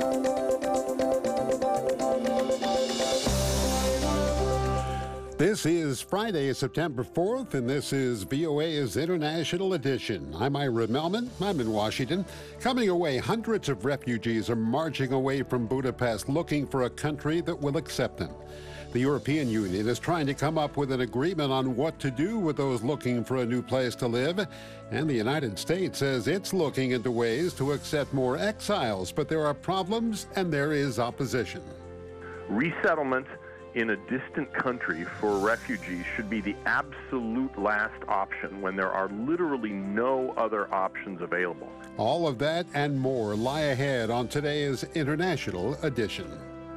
This is Friday, September 4th, and this is VOA's International Edition. I'm Ira Melman. I'm in Washington. Coming away, hundreds of refugees are marching away from Budapest looking for a country that will accept them. The European Union is trying to come up with an agreement on what to do with those looking for a new place to live. And the United States says it's looking into ways to accept more exiles, but there are problems and there is opposition. Resettlement in a distant country for refugees should be the absolute last option when there are literally no other options available. All of that and more lie ahead on today's International Edition.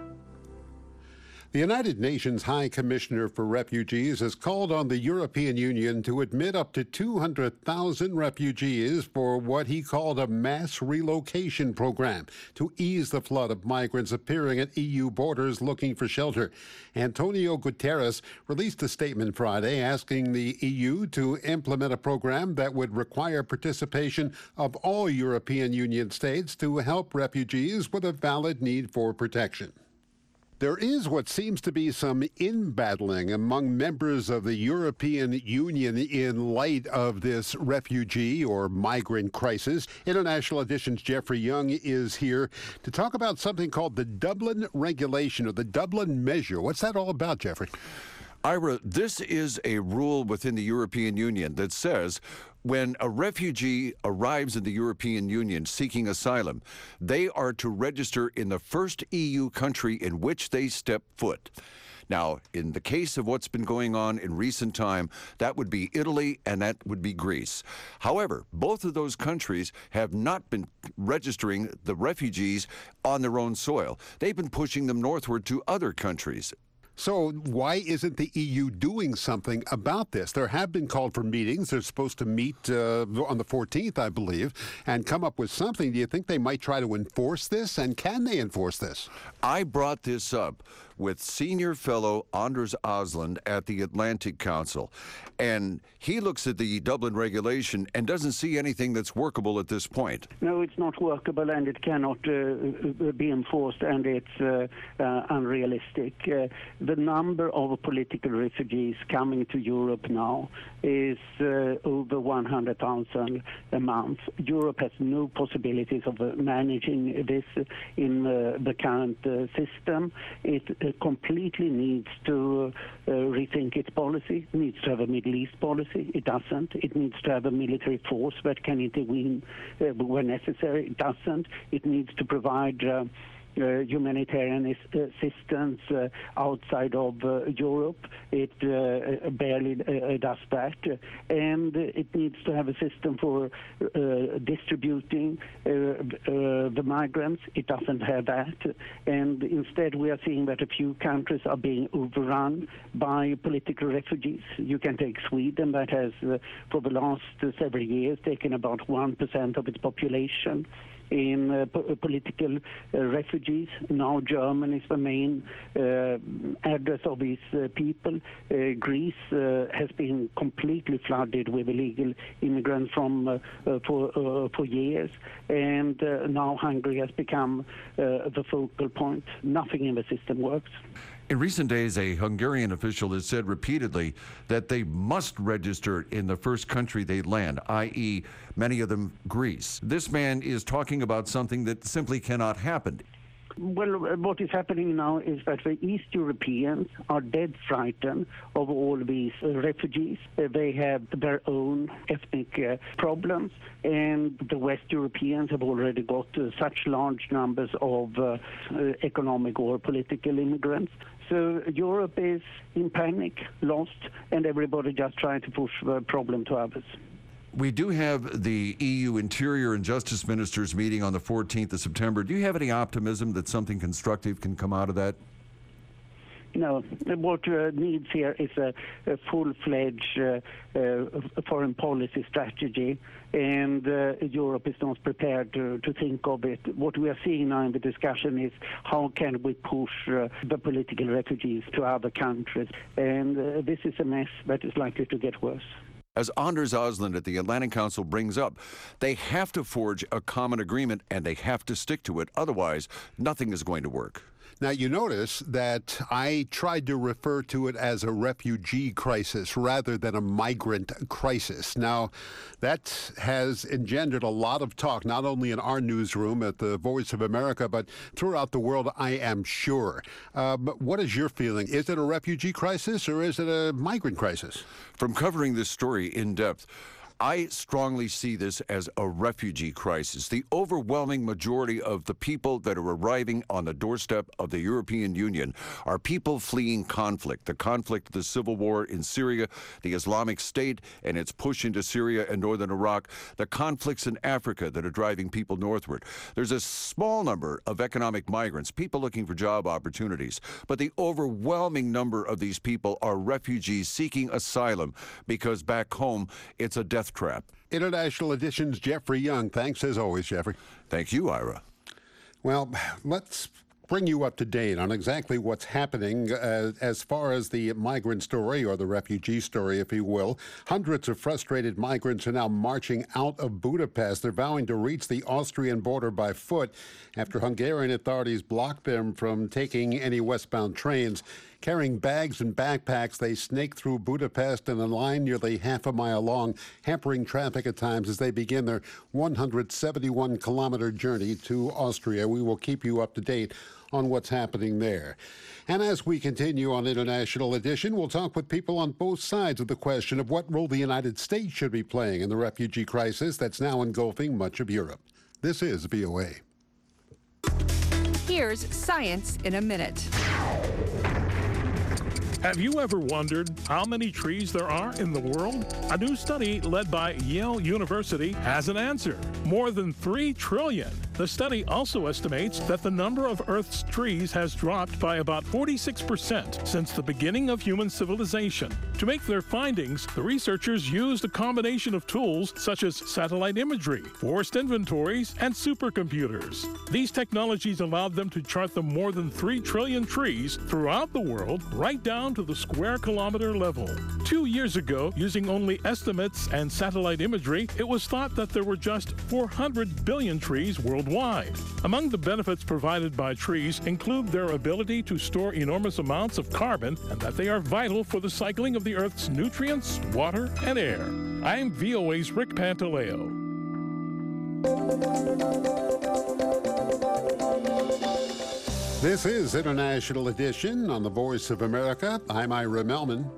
The United Nations High Commissioner for Refugees has called on the European Union to admit up to 200,000 refugees for what he called a mass relocation program to ease the flood of migrants appearing at EU borders looking for shelter. Antonio Guterres released a statement Friday asking the EU to implement a program that would require participation of all European Union states to help refugees with a valid need for protection. There is what seems to be some in-battling among members of the European Union in light of this refugee or migrant crisis. International Edition's Jeffrey Young is here to talk about something called the Dublin Regulation or the Dublin Measure. What's that all about, Jeffrey? Ira, this is a rule within the European Union that says when a refugee arrives in the European Union seeking asylum, they are to register in the first EU country in which they step foot. Now, in the case of what's been going on in recent time, that would be Italy and that would be Greece. However, both of those countries have not been registering the refugees on their own soil. They've been pushing them northward to other countries. So why isn't the EU doing something about this? There have been called for meetings. They're supposed to meet on the 14th, I believe, and come up with something. Do you think they might try to enforce this? And can they enforce this? I brought this up with senior fellow Anders Osland at the Atlantic Council. And he looks at the Dublin regulation and doesn't see anything that's workable at this point. No, it's not workable and it cannot be enforced, and it's unrealistic. The number of political refugees coming to Europe now is over 100,000 a month. Europe has no possibilities of managing this in the current system. It completely needs to rethink its policy. It needs to have a Middle East policy. It doesn't. It needs to have a military force that can intervene when necessary. It doesn't. It needs to provide humanitarian assistance outside of Europe. It barely does that. And it needs to have a system for distributing the migrants. It doesn't have that. And instead we are seeing that a few countries are being overrun by political refugees. You can take Sweden, that has for the last several years taken about 1% of its population in political refugees. Now Germany is the main address of these people. Greece has been completely flooded with illegal immigrants for years, and now Hungary has become the focal point. Nothing in the system works. In recent days, a Hungarian official has said repeatedly that they must register in the first country they land, i.e., many of them Greece. This man is talking about something that simply cannot happen. Well, what is happening now is that the East Europeans are dead frightened of all these refugees. They have their own ethnic problems, and the West Europeans have already got such large numbers of economic or political immigrants. So Europe is in panic, lost, and everybody just trying to push the problem to others. We do have the EU Interior and Justice Ministers meeting on the 14th of September. Do you have any optimism that something constructive can come out of that? No. What needs here is a full-fledged foreign policy strategy, and Europe is not prepared to think of it. What we are seeing now in the discussion is how can we push the political refugees to other countries, and this is a mess that is likely to get worse. As Anders Osland at the Atlantic Council brings up, they have to forge a common agreement and they have to stick to it. Otherwise, nothing is going to work. Now, you notice that I tried to refer to it as a refugee crisis rather than a migrant crisis. Now, that has engendered a lot of talk, not only in our newsroom at the Voice of America, but throughout the world, I am sure. What is your feeling? Is it a refugee crisis or is it a migrant crisis? From covering this story in depth, I strongly see this as a refugee crisis. The overwhelming majority of the people that are arriving on the doorstep of the European Union are people fleeing conflict. The conflict of the civil war in Syria, the Islamic State and its push into Syria and northern Iraq, the conflicts in Africa that are driving people northward. There's a small number of economic migrants, people looking for job opportunities, but the overwhelming number of these people are refugees seeking asylum because back home it's a death trap. International Edition's Jeffrey Young. Thanks as always, Jeffrey. Thank you, Ira. Well, let's bring you up to date on exactly what's happening as far as the migrant story, or the refugee story, if you will. Hundreds of frustrated migrants are now marching out of Budapest. They're vowing to reach the Austrian border by foot after Hungarian authorities blocked them from taking any westbound trains. Carrying bags and backpacks, they snake through Budapest in a line nearly half a mile long, hampering traffic at times as they begin their 171-kilometer journey to Austria. We will keep you up to date on what's happening there. And as we continue on International Edition, we'll talk with people on both sides of the question of what role the United States should be playing in the refugee crisis that's now engulfing much of Europe. This is VOA. Here's Science in a Minute. Have you ever wondered how many trees there are in the world? A new study led by Yale University has an answer: more than 3 trillion. The study also estimates that the number of Earth's trees has dropped by about 46% since the beginning of human civilization. To make their findings, the researchers used a combination of tools such as satellite imagery, forest inventories, and supercomputers. These technologies allowed them to chart the more than 3 trillion trees throughout the world, right down to the square kilometer level. 2 years ago, using only estimates and satellite imagery, it was thought that there were just 400 billion trees worldwide. Among the benefits provided by trees include their ability to store enormous amounts of carbon and that they are vital for the cycling of the Earth's nutrients, water, and air. I'm VOA's Rick Pantaleo. This is International Edition on the Voice of America. I'm Ira Melman.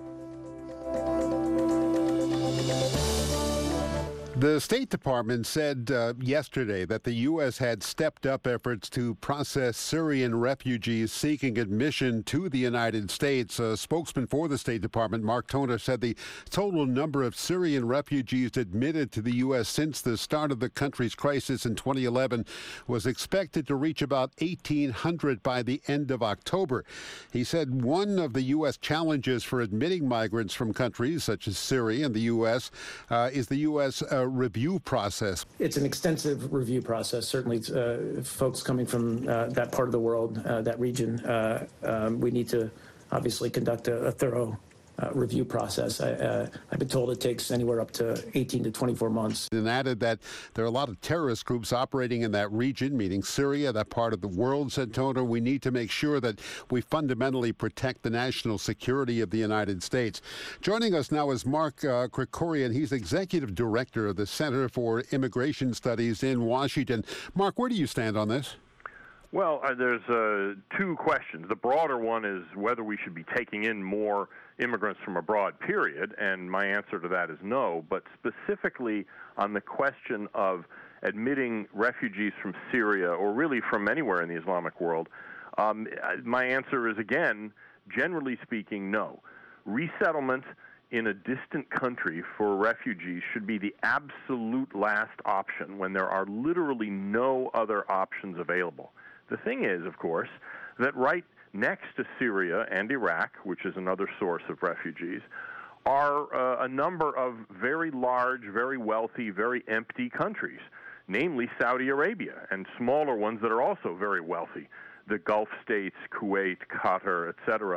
The State Department said yesterday that the U.S. had stepped up efforts to process Syrian refugees seeking admission to the United States. A spokesman for the State Department, Mark Toner, said the total number of Syrian refugees admitted to the U.S. since the start of the country's crisis in 2011 was expected to reach about 1,800 by the end of October. He said one of the U.S. challenges for admitting migrants from countries such as Syria and the U.S. Is the U.S. Review process. It's an extensive review process. Certainly, folks coming from that part of the world, that region, we need to obviously conduct a thorough review process. I've been told it takes anywhere up to 18 to 24 months. And added that there are a lot of terrorist groups operating in that region, meaning Syria, that part of the world, said Toner. We need to make sure that we fundamentally protect the national security of the United States. Joining us now is Mark Krikorian. He's executive director of the Center for Immigration Studies in Washington. Mark, where do you stand on this? Well, there's 2 questions. The broader one is whether we should be taking in more immigrants from abroad, period, and my answer to that is no. But specifically on the question of admitting refugees from Syria, or really from anywhere in the Islamic world, my answer is, again, generally speaking, no. Resettlement in a distant country for refugees should be the absolute last option when there are literally no other options available. The thing is, of course, that right next to Syria and Iraq, which is another source of refugees, are a number of very large, very wealthy, very empty countries, namely Saudi Arabia, and smaller ones that are also very wealthy, the Gulf states, Kuwait, Qatar, etc.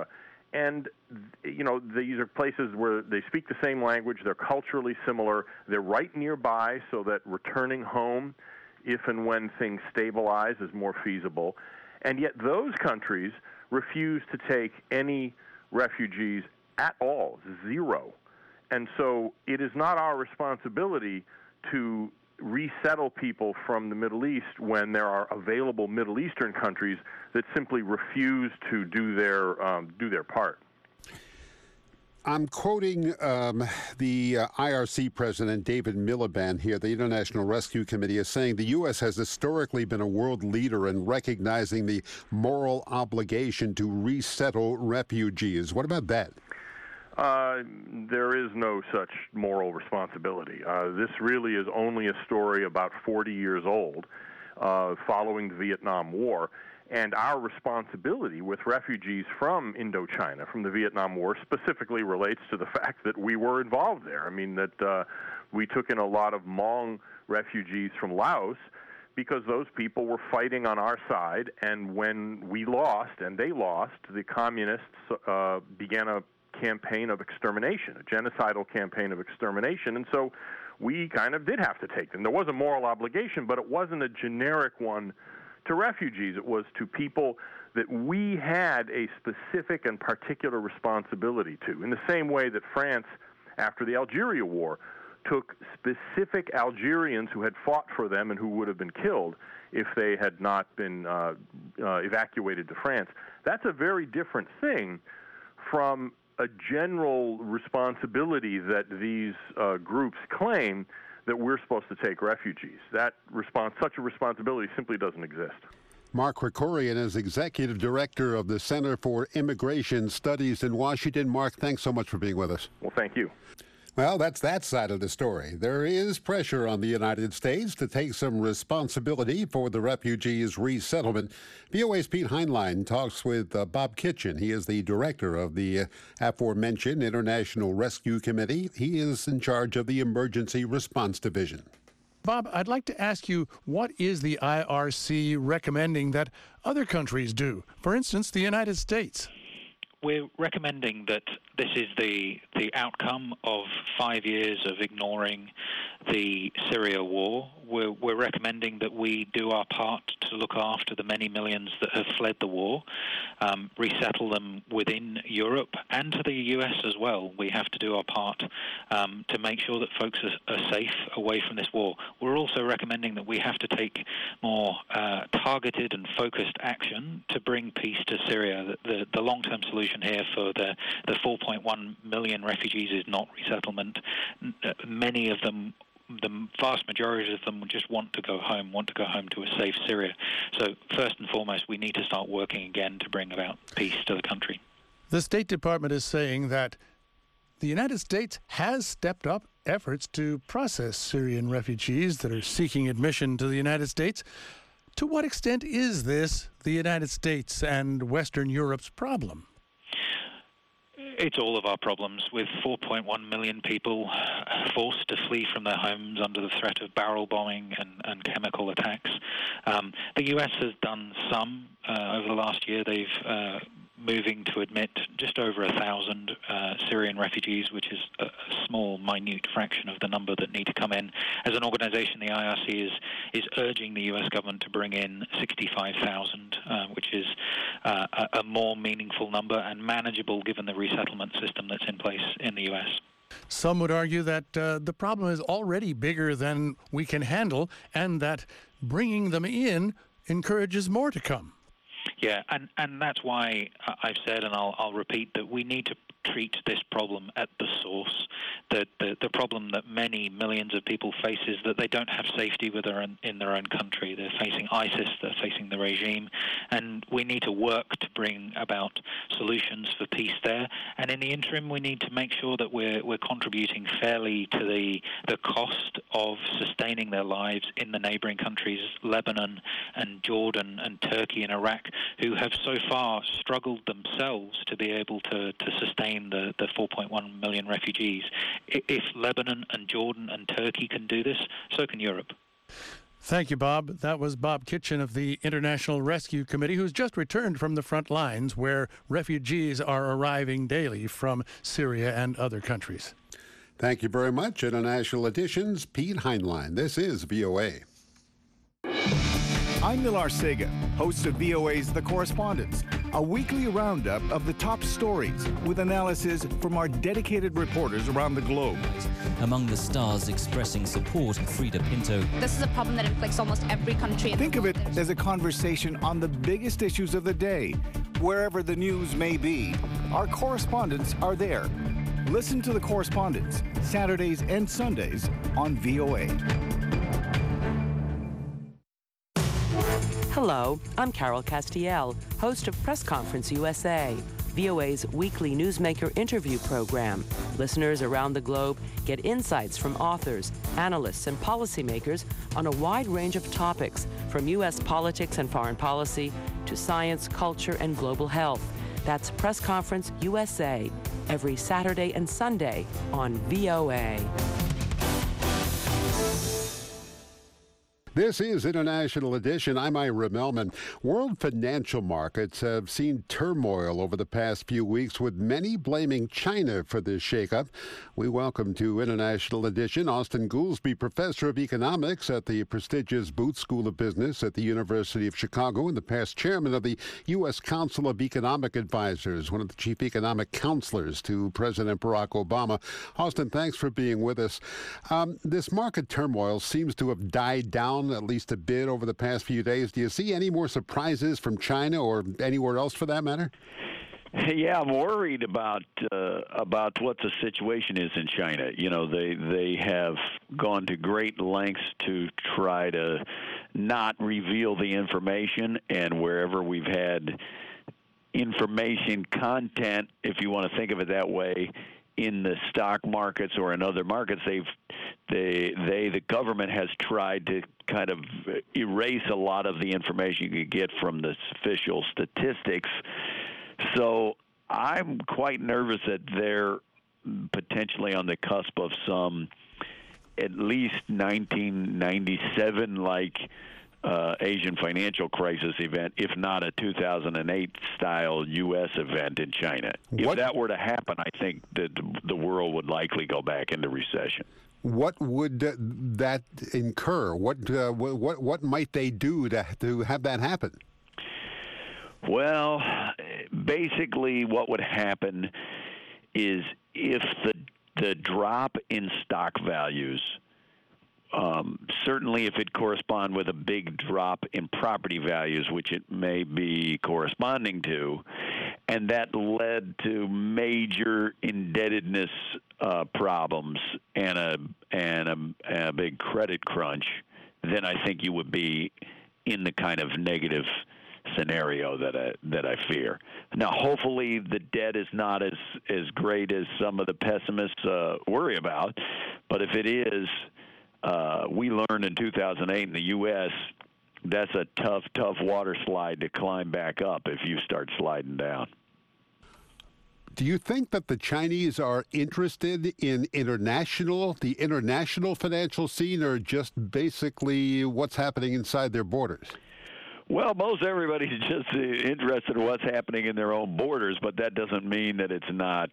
And, you know, these are places where they speak the same language, they're culturally similar, they're right nearby so that returning home, if and when things stabilize, is more feasible. And yet those countries refuse to take any refugees at all, zero. And so it is not our responsibility to resettle people from the Middle East when there are available Middle Eastern countries that simply refuse to do their part. I'm quoting the IRC president, David Miliband, here. The International Rescue Committee is saying the U.S. has historically been a world leader in recognizing the moral obligation to resettle refugees. What about that? There is no such moral responsibility. This really is only a story about 40 years old, following the Vietnam War. And our responsibility with refugees from Indochina, from the Vietnam War, specifically relates to the fact that we were involved there. I mean, that we took in a lot of Hmong refugees from Laos because those people were fighting on our side. And when we lost, and they lost, the communists began a campaign of extermination, a genocidal campaign of extermination. And so we kind of did have to take them. There was a moral obligation, but it wasn't a generic one to refugees. It was to people that we had a specific and particular responsibility to, in the same way that France, after the Algeria War, took specific Algerians who had fought for them and who would have been killed if they had not been evacuated to France. That's a very different thing from a general responsibility that these groups claim that we're supposed to take refugees. Such a responsibility simply doesn't exist. Mark Krikorian is Executive Director of the Center for Immigration Studies in Washington. Mark, thanks so much for being with us. Well, thank you. Well, that's that side of the story. There is pressure on the United States to take some responsibility for the refugees' resettlement. VOA's Pete Heinlein talks with Bob Kitchen. He is the director of the aforementioned International Rescue Committee. He is in charge of the Emergency Response Division. Bob, I'd like to ask you, what is the IRC recommending that other countries do? For instance, the United States. We're recommending that this is the outcome of 5 years of ignoring the Syria war. We're recommending that we do our part to look after the many millions that have fled the war, resettle them within Europe and to the US as well. We have to do our part to make sure that folks are safe away from this war. We're also recommending that we have to take more targeted and focused action to bring peace to Syria. The long-term solution here for the 4.1 million refugees is not resettlement. Many of them, the vast majority of them, just want to go home to a safe Syria. So first and foremost, we need to start working again to bring about peace to the country. The State Department is saying that the United States has stepped up efforts to process Syrian refugees that are seeking admission to the United States. To what extent is this the United States and Western Europe's problem? It's all of our problems, with 4.1 million people forced to flee from their homes under the threat of barrel bombing and chemical attacks. The U.S. has done some over the last year. They've moving to admit just over 1,000 Syrian refugees, which is a small, minute fraction of the number that need to come in. As an organization, the IRC is urging the U.S. government to bring in 65,000, which is a more meaningful number and manageable given the resettlement system that's in place in the U.S. Some would argue that the problem is already bigger than we can handle, and that bringing them in encourages more to come. Yeah, and that's why I've said, and I'll repeat, that we need to treat this problem at the source. The problem that many millions of people face is that they don't have safety in their own country. They're facing ISIS, they're facing the regime, and we need to work to bring about solutions for peace there. And in the interim, we need to make sure that we're contributing fairly to the cost of sustaining their lives in the neighboring countries, Lebanon and Jordan and Turkey and Iraq, who have so far struggled themselves to be able to sustain the 4.1 million refugees. If Lebanon and Jordan and Turkey can do this, so can Europe. Thank you, Bob. That was Bob Kitchen of the International Rescue Committee, who's just returned from the front lines where refugees are arriving daily from Syria and other countries. Thank you very much. International Edition's Pete Heinlein. This is VOA. I'm Nilar Sega, host of VOA's The Correspondents, a weekly roundup of the top stories with analysis from our dedicated reporters around the globe. Among the stars expressing support, Frida Pinto. This is a problem that inflicts almost every country. Think of it as a conversation on the biggest issues of the day. Wherever the news may be, our correspondents are there. Listen to The Correspondents, Saturdays and Sundays on VOA. Hello, I'm Carol Castiel, host of Press Conference USA, VOA's weekly newsmaker interview program. Listeners around the globe get insights from authors, analysts, and policymakers on a wide range of topics, from U.S. politics and foreign policy to science, culture, and global health. That's Press Conference USA, every Saturday and Sunday on VOA. This is International Edition. I'm Ira Melman. World financial markets have seen turmoil over the past few weeks, with many blaming China for this shakeup. We welcome to International Edition Austan Goolsbee, professor of economics at the prestigious Booth School of Business at the University of Chicago, and the past chairman of the U.S. Council of Economic Advisors, one of the chief economic counselors to President Barack Obama. Austan, thanks for being with us. This market turmoil seems to have died down at least a bit over the past few days. Do you see any more surprises from China or anywhere else for that matter? Yeah, I'm worried about what the situation is in China. You know, they have gone to great lengths to try to not reveal the information, and wherever we've had information content, if you want to think of it that way, in the stock markets or in other markets, the government has tried to kind of erase a lot of the information you could get from the official statistics. So I'm quite nervous that they're potentially on the cusp of some at least 1997 like Asian financial crisis event, if not a 2008 style U.S. event in China. If that were to happen, I think that the world would likely go back into recession. What would that incur? What might they do to have that happen? Well, basically what would happen is if the drop in stock values, certainly if it correspond with a big drop in property values, which it may be corresponding to, and that led to major indebtedness problems and a big credit crunch, then I think you would be in the kind of negative scenario that I fear. Now, hopefully the debt is not as great as some of the pessimists worry about, but if it is, we learned in 2008 in the U.S., that's a tough water slide to climb back up if you start sliding down. Do you think that the Chinese are interested in the international financial scene, or just basically what's happening inside their borders? Well, most everybody's just interested in what's happening in their own borders, but that doesn't mean that it's not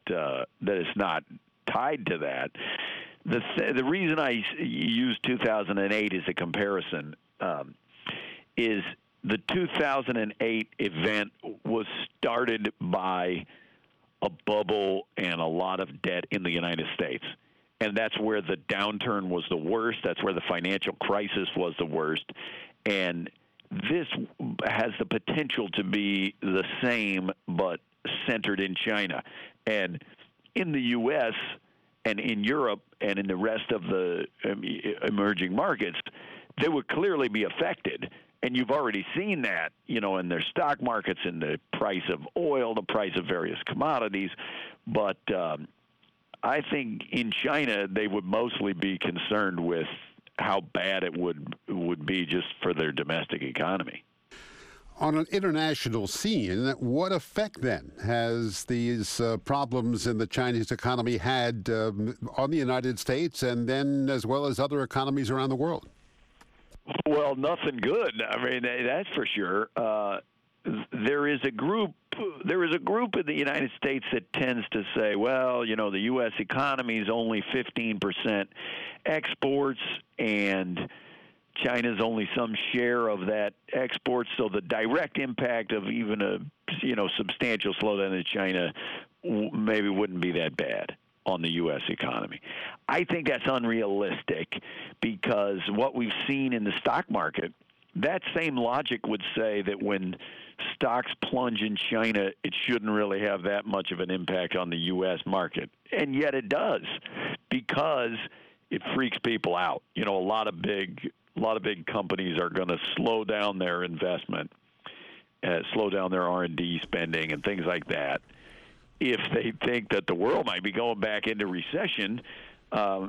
tied to that. The reason I use 2008 as a comparison is the 2008 event was started by a bubble and a lot of debt in the United States. And that's where the downturn was the worst. That's where the financial crisis was the worst. And this has the potential to be the same, but centered in China. And in the U.S., and in Europe and in the rest of the emerging markets, they would clearly be affected. And you've already seen that, you know, in their stock markets, in the price of oil, the price of various commodities. But I think in China, they would mostly be concerned with how bad it would be just for their domestic economy. On an international scene, what effect then has these problems in the Chinese economy had on the United States and then as well as other economies around the world? Well, nothing good. I mean, that's for sure. There is a group in the United States that tends to say, well, you know, the U.S. economy is only 15% exports, and China's only some share of that export, so the direct impact of even a substantial slowdown in China maybe wouldn't be that bad on the U.S. economy. I think that's unrealistic because what we've seen in the stock market, that same logic would say that when stocks plunge in China, it shouldn't really have that much of an impact on the U.S. market. And yet it does because it freaks people out. You know, a lot of big companies are going to slow down their investment, slow down their R&D spending and things like that if they think that the world might be going back into recession. I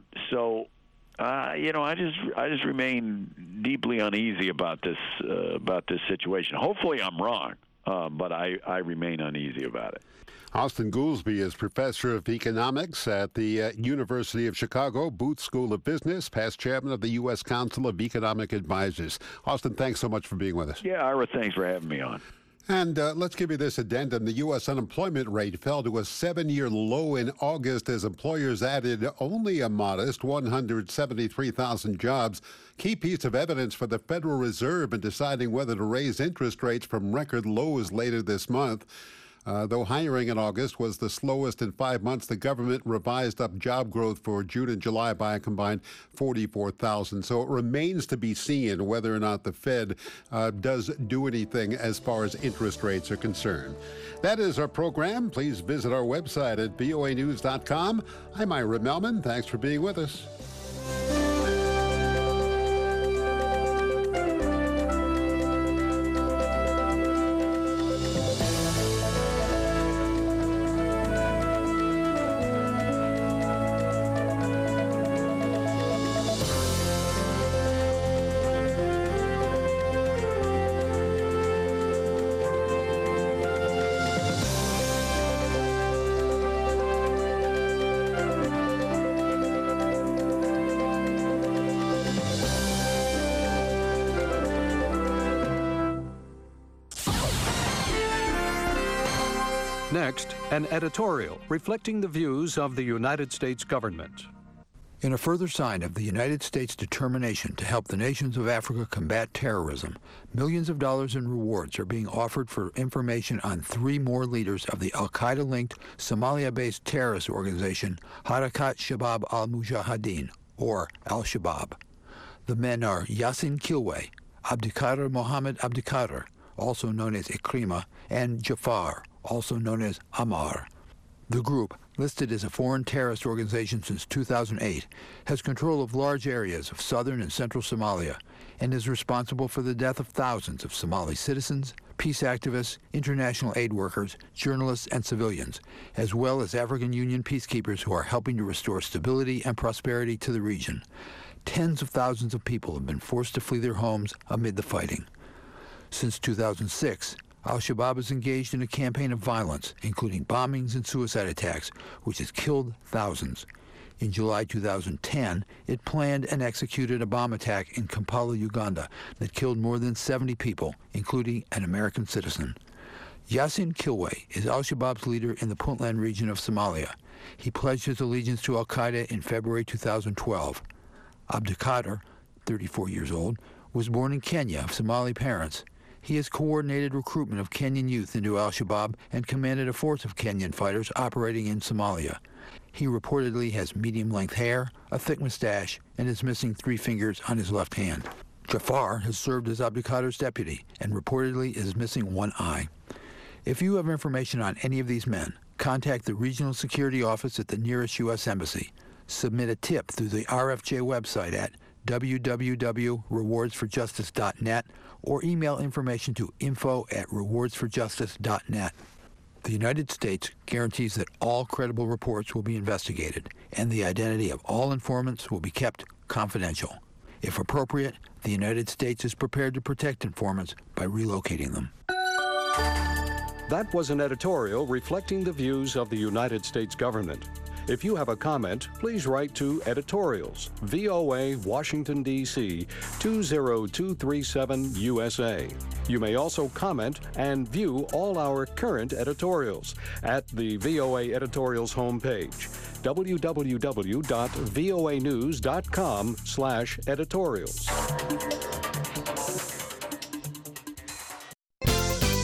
just remain deeply uneasy about this situation. Hopefully, I'm wrong, but I remain uneasy about it. Austan Goolsbee is professor of economics at the University of Chicago Booth School of Business, past chairman of the U.S. Council of Economic Advisors. Austan, thanks so much for being with us. Yeah, Ira, thanks for having me on. And let's give you this addendum. The U.S. unemployment rate fell to a 7-year low in August as employers added only a modest 173,000 jobs. Key piece of evidence for the Federal Reserve in deciding whether to raise interest rates from record lows later this month. Though hiring in August was the slowest in 5 months, the government revised up job growth for June and July by a combined 44,000. So it remains to be seen whether or not the Fed does do anything as far as interest rates are concerned. That is our program. Please visit our website at voanews.com. I'm Ira Melman. Thanks for being with us. Next, an editorial reflecting the views of the United States government. In a further sign of the United States' determination to help the nations of Africa combat terrorism, millions of dollars in rewards are being offered for information on 3 more leaders of the al-Qaeda-linked Somalia-based terrorist organization Harakat Shabab al-Mujahideen, or Al-Shabaab. The men are Yassin Kilwe, Abdikader Mohammed Abdikader, also known as Ikrima, and Jafar, also known as Ammar. The group, listed as a foreign terrorist organization since 2008, has control of large areas of southern and central Somalia and is responsible for the death of thousands of Somali citizens, peace activists, international aid workers, journalists, and civilians, as well as African Union peacekeepers who are helping to restore stability and prosperity to the region. Tens of thousands of people have been forced to flee their homes amid the fighting. Since 2006, Al-Shabaab is engaged in a campaign of violence, including bombings and suicide attacks, which has killed thousands. In July 2010, it planned and executed a bomb attack in Kampala, Uganda, that killed more than 70 people, including an American citizen. Yassin Kilwe is Al-Shabaab's leader in the Puntland region of Somalia. He pledged his allegiance to Al-Qaeda in February 2012. Abdikader, 34 years old, was born in Kenya of Somali parents. He has coordinated recruitment of Kenyan youth into Al-Shabaab and commanded a force of Kenyan fighters operating in Somalia. He reportedly has medium-length hair, a thick mustache, and is missing 3 fingers on his left hand. Jafar has served as Abdikader's deputy and reportedly is missing 1 eye. If you have information on any of these men, contact the Regional Security Office at the nearest U.S. Embassy. Submit a tip through the RFJ website at www.rewardsforjustice.net or email information to info@rewardsforjustice.net. The United States guarantees that all credible reports will be investigated and the identity of all informants will be kept confidential. If appropriate, the United States is prepared to protect informants by relocating them. That was an editorial reflecting the views of the United States government. If you have a comment, please write to Editorials, VOA, Washington, D.C., 20237 USA. You may also comment and view all our current editorials at the VOA Editorials homepage, www.voanews.com/editorials.